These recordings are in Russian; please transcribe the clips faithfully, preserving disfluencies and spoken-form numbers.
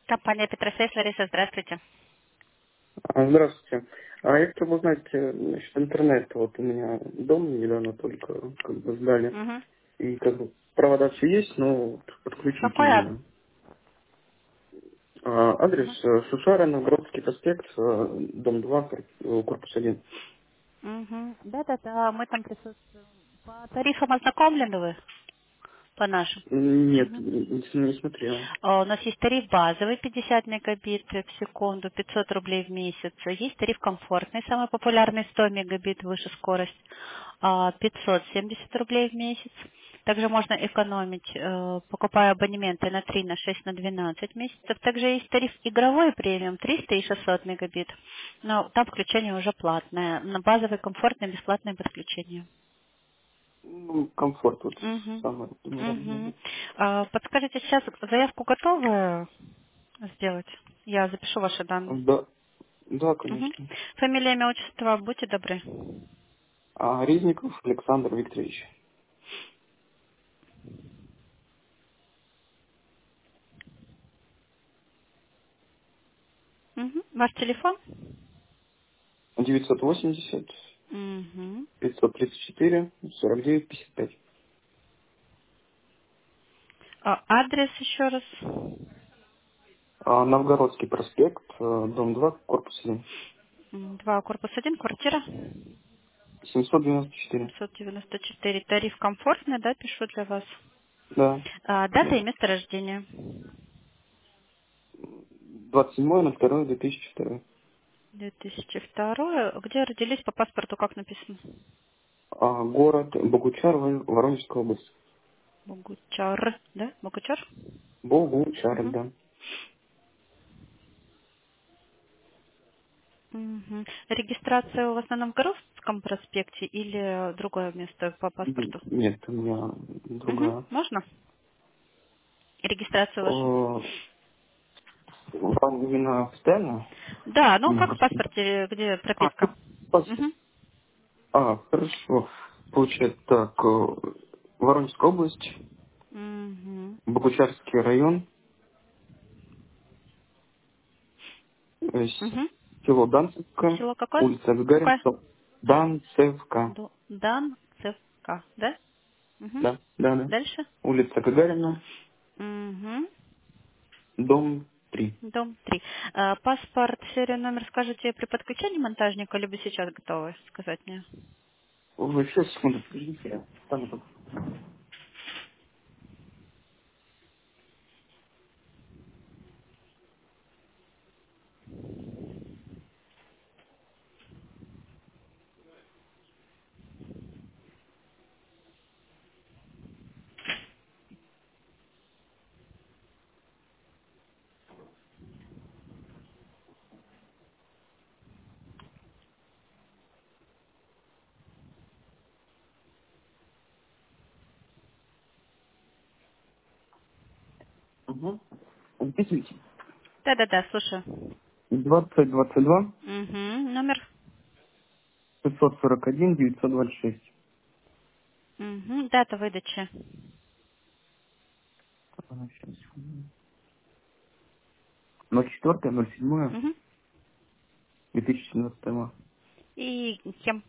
Компания Петросейс, Лариса, здравствуйте. А, Здравствуйте. А я хотел бы узнать э, насчет интернета. Вот у меня дом недавно только как бы сдали. Угу. И как бы провода все есть, но вот подключить Какой ад? именно. А, адрес Угу. э, Шушарина, Бродский проспект, э, дом два, кор- э, корпус один. Угу. Да-да-да, мы там присутствуем. По тарифам ознакомлены вы? По нашим? Нет, Угу. не, не не смотрел. А, У нас есть тариф базовый пятьдесят мегабит в секунду, пятьсот рублей в месяц. Есть тариф комфортный, самый популярный сто мегабит, выше скорость, а, пятьсот семьдесят рублей в месяц. Также можно экономить, э, покупая абонементы на три, на шесть, на двенадцать месяцев. Также есть тариф игровой премиум триста и шестьсот мегабит. Но там включение уже платное. На базовый комфортное бесплатное подключение. Ну, комфорт вот Угу. самое Угу. главное. А, подскажите, сейчас заявку готовы сделать? Я запишу ваши данные. Да, да, Угу. конечно. Фамилия, имя, отчество, будьте добры. А Резников Александр Викторович. Угу. Ваш телефон? девятьсот восемьдесят Угу. пятьсот тридцать четыре сорок девять пятьдесят пять. А, адрес еще раз. А, Новгородский проспект, э, дом два, корпус один. М, Два, корпус один, квартира. семьсот девяносто четыре. семьсот девяносто четыре. Тариф комфортный, да, пишу для вас. Да, А, дата да. и место рождения. двадцать седьмое на второе две тысячи второй. две тысячи второй. Где родились по паспорту, как написано? А, город Богучар, Во- Воронежская область. Богучар, да? Богучар? Богучар, Угу. да. Угу. Регистрация у вас на Новгородском проспекте или другое место по М, паспорту? Нет, у меня Угу. другая. Можно? Регистрацию вашу? Э, Вам именно постоянно Да, ну как в нужно? паспорте, где А, прописка? паспорт. Угу. А, хорошо. Получается так, э, Воронежская область, Угу. Богучарский район, э, Угу. село Данцевка, Село какое? улица Гагарина, Какое? что- Данцевка, Ду- Дан, Цевка, да? Угу. да, да, да, Дальше? улица Гагарина, Угу. дом три. Дом три. А, паспорт, серию, номер скажете при подключении монтажника, либо сейчас готовы сказать мне? Вы сейчас, секунду, подождите, я встану тут. Угу. Записывайте. Да-да-да, слушаю. двадцать двадцать два Угу. Номер? шестьсот сорок один девятьсот двадцать шесть. Угу. Дата выдачи. ноль четыре ноль семь Угу. две тысячи семнадцатого. И кем?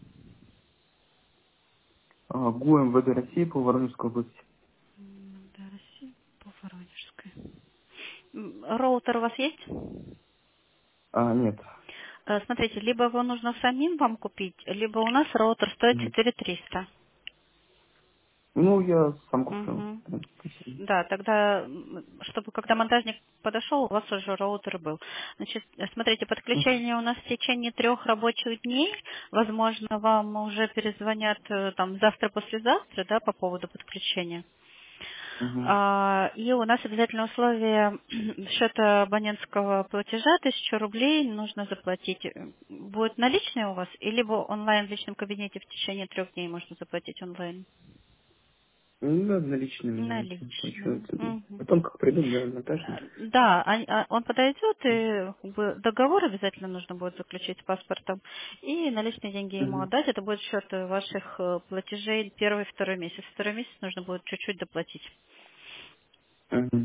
ГУ МВД России по Воронежской области. М, Да, Россия, по Воронежской. М, Роутер у вас есть? А, нет. Э, Смотрите, либо его нужно самим вам купить, либо у нас роутер стоит Мгм. четыре триста. Ну, я сам куплю. Угу. Да, тогда, м, чтобы когда монтажник подошел, у вас уже роутер был. Значит, э, смотрите, Мгм. подключение у нас в течение трех рабочих дней. Возможно, вам уже перезвонят э, там завтра-послезавтра, да, по поводу подключения. Мгм. А, И у нас обязательное условие счета абонентского платежа тысячу рублей нужно заплатить. Будет наличные у вас, и либо онлайн в личном кабинете в течение трех дней можно заплатить онлайн? Ну, да, наличными давайте. Наличные. Получается. Мгм. Потом, как приду, да, Э, монтажник. Да, а- а он подойдет, и как бы, договор обязательно нужно будет заключить с паспортом, и наличные деньги ему Мгм. отдать. Это будет счет э, ваших э, платежей первый и второй месяц. Второй месяц нужно будет чуть-чуть доплатить. Мгм.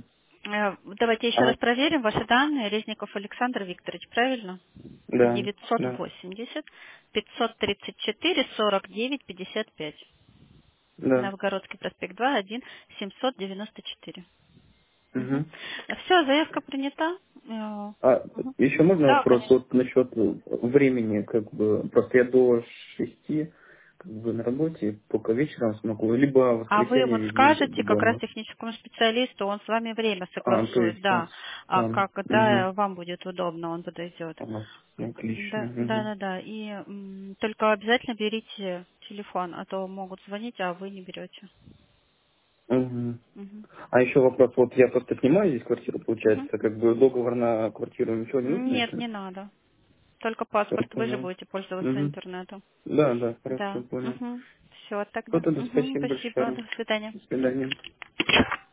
Э, Давайте еще А, раз проверим ваши данные. Резников Александр Викторович, правильно? да, девятьсот да, восемьдесят пятьсот тридцать четыре сорок девять пятьдесят пять. да. Новгородский проспект два, один, семьсот девяносто четыре. Угу. Угу. Все, заявка принята. Э, А мгм. еще можно Да, вопрос конечно. вот насчет времени, как бы, просто я до шести как бы на работе, только вечером смогу, либо в А вы воскресенье вот весь день как бы скажете как раз дома. техническому специалисту, он с вами время А, то согласует, есть он да. А сам. как, Угу. когда вам будет удобно, он подойдет. Отлично. Да, да, Угу. да, да. И м, только обязательно берите телефон, а то могут звонить, а вы не берете. Угу. Мгм. А еще вопрос, вот я просто снимаю здесь квартиру, Мгм. получается, как бы договор на квартиру ничего не нужно Нет, это? не надо. Только Все, паспорт, вы же понял. будете пользоваться Угу. интернетом. Да, да, хорошо, Да. понял. Угу. Все, Ну тогда. тогда Угу. спасибо Спасибо, большое. до свидания. До свидания.